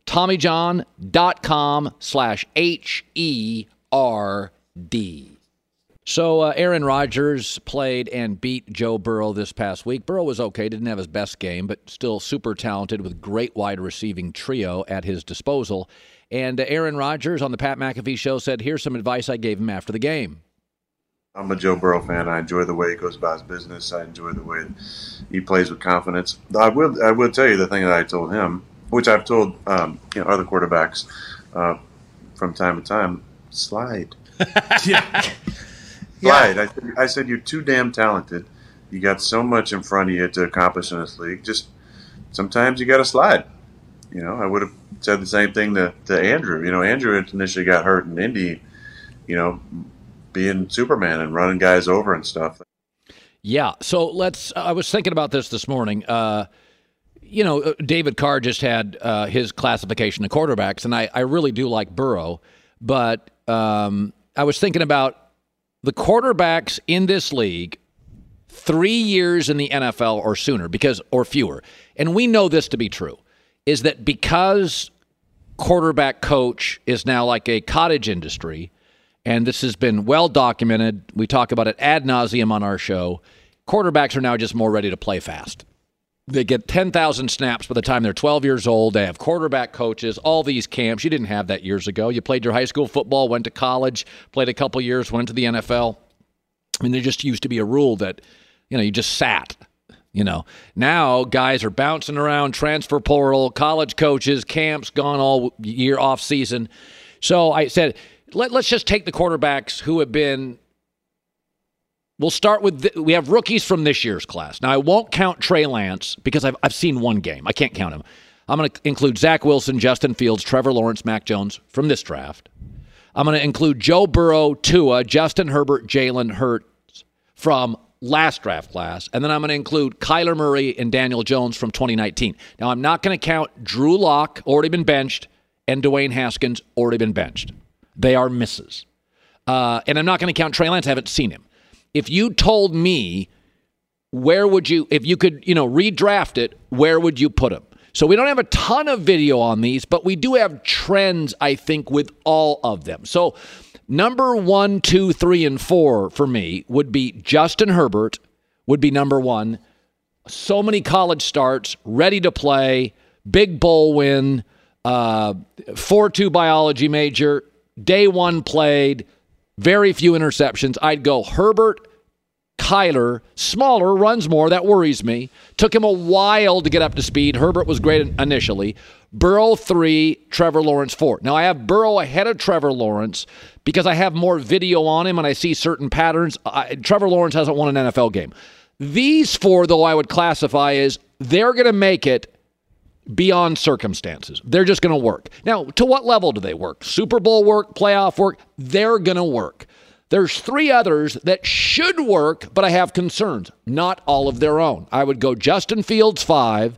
TommyJohn.com slash H E R D. So uh, Aaron Rodgers played and beat Joe Burrow this past week. Burrow was okay, didn't have his best game, but still super talented with great wide receiving trio at his disposal. And uh, Aaron Rodgers on the Pat McAfee show said, here's some advice I gave him after the game. I'm a Joe Burrow fan. I enjoy the way he goes about his business. I enjoy the way he plays with confidence. I will I will tell you the thing that I told him, which I've told um, you know other quarterbacks uh, from time to time, slide. yeah. Slide. I, said, I said, you're too damn talented. You got so much in front of you to accomplish in this league. Just sometimes you got to slide. You know, I would have said the same thing to, to Andrew. You know, Andrew initially got hurt in Indy, you know, being Superman and running guys over and stuff. Yeah. So let's, I was thinking about this this morning. Uh, you know, David Carr just had uh, his classification of quarterbacks, and I, I really do like Burrow. But um, I was thinking about the quarterbacks in this league, three years in the N F L or sooner, because or fewer, and we know this to be true, is that because quarterback coach is now like a cottage industry, and this has been well documented, we talk about it ad nauseum on our show, quarterbacks are now just more ready to play fast. They get ten thousand snaps by the time they're twelve years old. They have quarterback coaches, all these camps. You didn't have that years ago. You played your high school football, went to college, played a couple years, went to the N F L. I mean, there just used to be a rule that, you know, you just sat. You know, now guys are bouncing around, transfer portal, college coaches, camps gone all year off season. So I said, let, let's just take the quarterbacks who have been. We'll start with, the, we have rookies from this year's class. Now, I won't count Trey Lance because I've, I've seen one game. I can't count him. I'm going to include Zach Wilson, Justin Fields, Trevor Lawrence, Mac Jones from this draft. I'm going to include Joe Burrow, Tua, Justin Herbert, Jalen Hurts from last draft class. And then I'm going to include Kyler Murray and Daniel Jones from twenty nineteen. Now, I'm not going to count Drew Lock, already been benched, and Dwayne Haskins, already been benched. They are misses. Uh, and I'm not going to count Trey Lance. I haven't seen him. If you told me, where would you, if you could, you know, redraft it, where would you put him? So we don't have a ton of video on these, but we do have trends, I think, with all of them. So number one, two, three, and four for me would be Justin Herbert would be number one. So many college starts, ready to play, big bowl win, uh, four two biology major, day one played, very few interceptions. I'd go Herbert, Kyler, smaller, runs more. That worries me. Took him a while to get up to speed. Herbert was great initially. Burrow, three. Trevor Lawrence, four. Now, I have Burrow ahead of Trevor Lawrence because I have more video on him and I see certain patterns. I, Trevor Lawrence hasn't won an N F L game. These four, though, I would classify as they're going to make it beyond circumstances. They're just going to work. Now, to what level do they work? Super Bowl work, playoff work? They're going to work. There's three others that should work, but I have concerns. Not all of their own. I would go Justin Fields, five,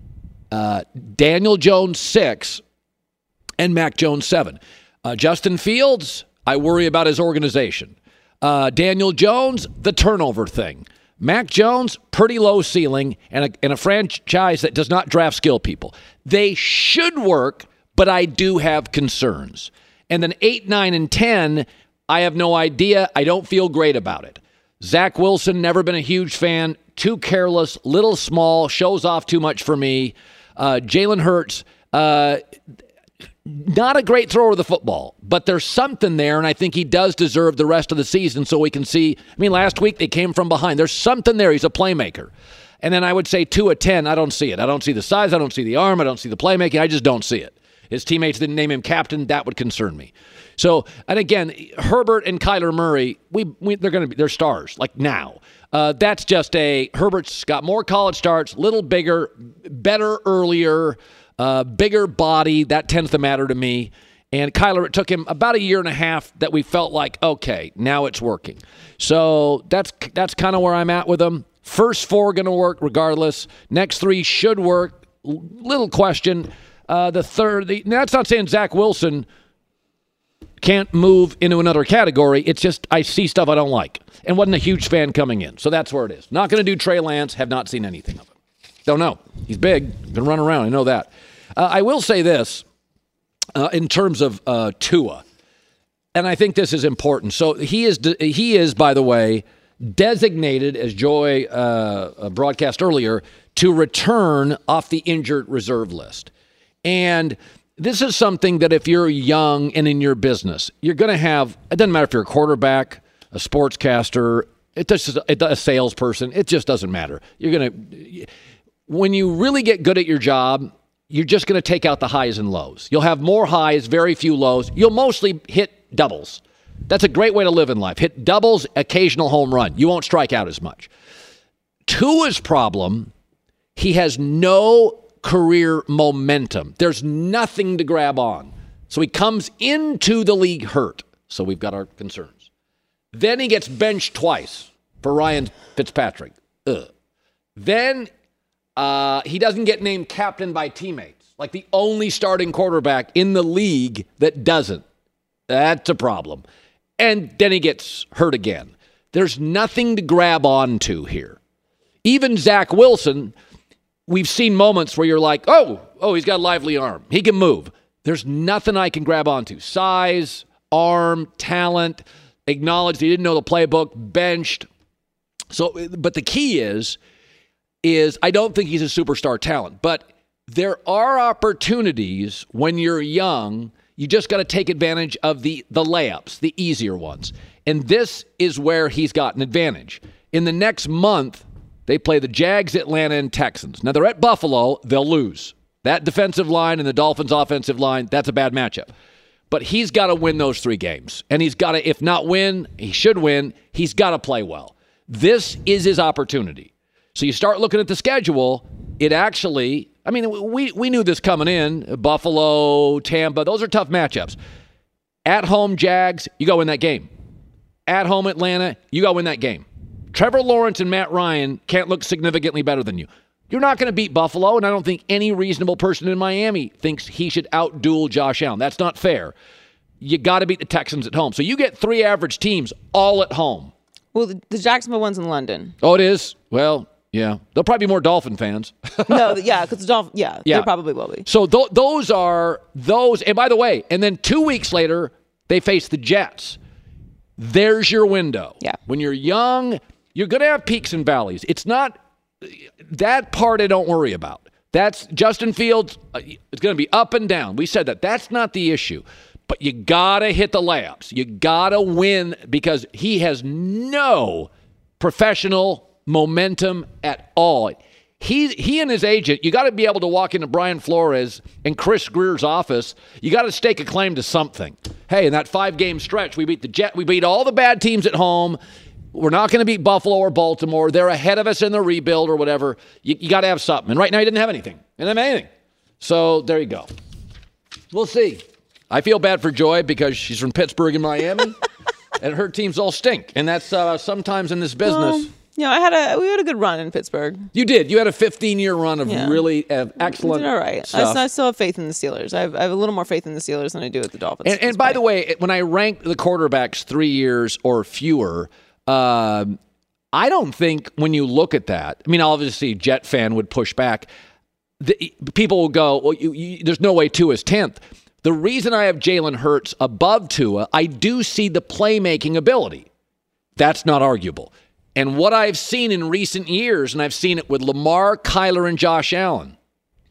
uh, Daniel Jones, six, and Mac Jones, seven. Uh, Justin Fields, I worry about his organization. Uh, Daniel Jones, the turnover thing. Mac Jones, pretty low ceiling, and a, and a franchise that does not draft skill people. They should work, but I do have concerns. And then eight, nine, and ten, I have no idea. I don't feel great about it. Zach Wilson, never been a huge fan. Too careless, little small, shows off too much for me. Uh, Jalen Hurts, uh, not a great thrower of the football, but there's something there, and I think he does deserve the rest of the season so we can see. I mean, last week they came from behind. There's something there. He's a playmaker. And then I would say two of ten, I don't see it. I don't see the size. I don't see the arm. I don't see the playmaking. I just don't see it. His teammates didn't name him captain. That would concern me. So, and again, Herbert and Kyler Murray, we, we they're going to be they're stars like now. Uh, that's just a Herbert's got more college starts, little bigger, better earlier, uh, bigger body. That tends to matter to me. And Kyler, it took him about a year and a half that we felt like, okay, now it's working. So that's that's kind of where I'm at with him. First four going to work regardless. Next three should work. Little question. Uh, the third, the, that's not saying Zach Wilson can't move into another category. It's just I see stuff I don't like and wasn't a huge fan coming in. So that's where it is. Not going to do Trey Lance. Have not seen anything of him. Don't know. He's big. Can run around. I know that. Uh, I will say this uh, in terms of uh, Tua, and I think this is important. So he is, he is, by the way, designated, as Joy uh, broadcast earlier, to return off the injured reserve list. And this is something that if you're young and in your business, you're going to have, it doesn't matter if you're a quarterback, a sportscaster, it just, a salesperson, it just doesn't matter. You're going to, when you really get good at your job, you're just going to take out the highs and lows. You'll have more highs, very few lows. You'll mostly hit doubles. That's a great way to live in life. Hit doubles, occasional home run. You won't strike out as much. Tua's problem, he has no career momentum. There's nothing to grab on. So he comes into the league hurt. So we've got our concerns. Then he gets benched twice for Ryan Fitzpatrick. Ugh. Then uh, he doesn't get named captain by teammates. Like the only starting quarterback in the league that doesn't. That's a problem. And then he gets hurt again. There's nothing to grab on to here. Even Zach Wilson, we've seen moments where you're like, oh, oh, he's got a lively arm. He can move. There's nothing I can grab onto. Size, arm, talent, acknowledged he didn't know the playbook, benched. So, but the key is, is I don't think he's a superstar talent. But there are opportunities when you're young. You just got to take advantage of the, the layups, the easier ones. And this is where he's got an advantage. In the next month, they play the Jags, Atlanta, and Texans. Now, they're at Buffalo. They'll lose. That defensive line and the Dolphins' offensive line, that's a bad matchup. But he's got to win those three games. And he's got to, if not win, he should win. He's got to play well. This is his opportunity. So you start looking at the schedule, it actually, I mean, we, we knew this coming in. Buffalo, Tampa, those are tough matchups. At home, Jags, you got to win that game. At home, Atlanta, you got to win that game. Trevor Lawrence and Matt Ryan can't look significantly better than you. You're not going to beat Buffalo, and I don't think any reasonable person in Miami thinks he should outduel Josh Allen. That's not fair. You got to beat the Texans at home. So you get three average teams all at home. Well, the, the Jacksonville one's in London. Oh, it is? Well, yeah. There'll probably be more Dolphin fans. no, yeah, because the Dolphin, yeah, yeah, there probably will be. So th- those are those. And by the way, and then two weeks later, they face the Jets. There's your window. Yeah. When you're young, you're going to have peaks and valleys. It's not that part I don't worry about. That's Justin Fields. Uh, it's going to be up and down. We said that. That's not the issue. But you got to hit the layups. You got to win because he has no professional momentum at all. He he and his agent, you got to be able to walk into Brian Flores and Chris Greer's office. You got to stake a claim to something. Hey, in that five-game stretch, we beat the Jet. We beat all the bad teams at home. We're not going to beat Buffalo or Baltimore. They're ahead of us in the rebuild or whatever. You, you got to have something. And right now, he didn't have anything. He didn't have anything. So there you go. We'll see. I feel bad for Joy because she's from Pittsburgh and Miami, and her teams all stink. And that's uh, sometimes in this business. Well, you know, I had a we had a good run in Pittsburgh. You did. You had a fifteen-year run of yeah. really uh, excellent we did all right. stuff. I, I still have faith in the Steelers. I have, I have a little more faith in the Steelers than I do with the Dolphins. And, and by the way, when I rank the quarterbacks three years or fewer, uh, I don't think when you look at that, I mean, obviously, Jet fan would push back. The, people will go, well, you, you, there's no way Tua's tenth. The reason I have Jalen Hurts above Tua, I do see the playmaking ability. That's not arguable. And what I've seen in recent years, and I've seen it with Lamar, Kyler, and Josh Allen,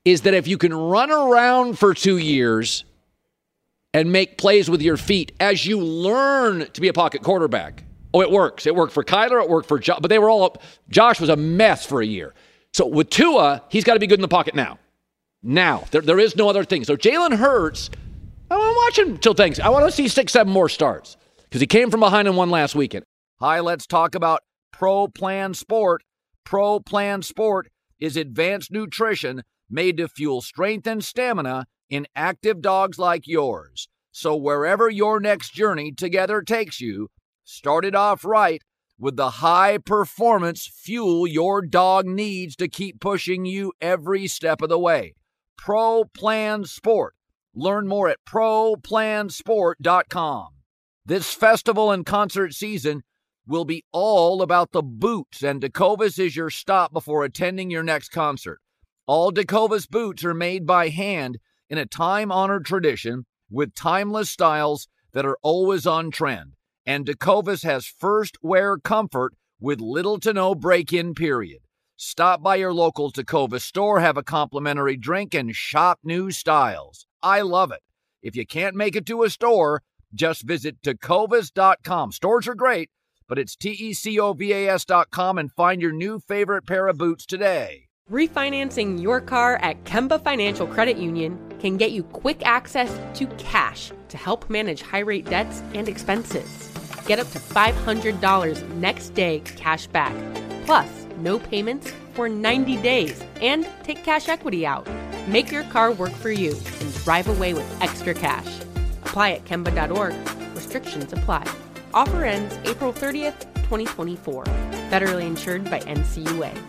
is that if you can run around for two years and make plays with your feet as you learn to be a pocket quarterback, oh, it works. It worked for Kyler. It worked for Josh. But they were all – Josh was a mess for a year. So with Tua, he's got to be good in the pocket now. Now. There, there is no other thing. So Jalen Hurts, I want to watch him until things. I want to see six, seven more starts because he came from behind and won last weekend. Hi, let's talk about Pro Plan Sport. Pro Plan Sport is advanced nutrition made to fuel strength and stamina in active dogs like yours. So wherever your next journey together takes you, start it off right with the high-performance fuel your dog needs to keep pushing you every step of the way. Pro Plan Sport. Learn more at pro plan sport dot com. This festival and concert season will be all about the boots, and Tecovas is your stop before attending your next concert. All Tecovas boots are made by hand in a time-honored tradition with timeless styles that are always on trend. And Tecovas has first wear comfort with little to no break-in period. Stop by your local Tecovas store, have a complimentary drink, and shop new styles. I love it. If you can't make it to a store, just visit tecovas dot com. Stores are great, but it's T E C O V A S dot com and find your new favorite pair of boots today. Refinancing your car at Kemba Financial Credit Union can get you quick access to cash to help manage high-rate debts and expenses. Get up to five hundred dollars next day cash back, plus no payments for ninety days, and take cash equity out. Make your car work for you and drive away with extra cash. Apply at kemba dot org. Restrictions apply. Offer ends April thirtieth, twenty twenty-four. Federally insured by N C U A.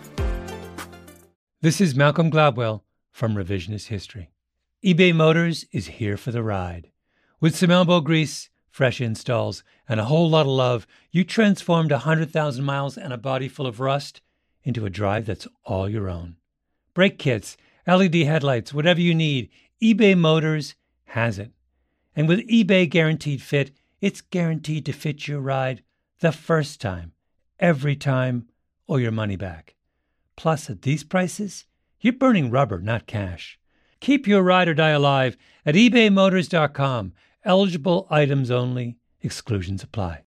This is Malcolm Gladwell from Revisionist History. eBay Motors is here for the ride. With some elbow grease, fresh installs, and a whole lot of love, you transformed one hundred thousand miles and a body full of rust into a drive that's all your own. Brake kits, L E D headlights, whatever you need, eBay Motors has it. And with eBay Guaranteed Fit, it's guaranteed to fit your ride the first time, every time, or your money back. Plus, at these prices, you're burning rubber, not cash. Keep your ride or die alive at ebay motors dot com. Eligible items only. Exclusions apply.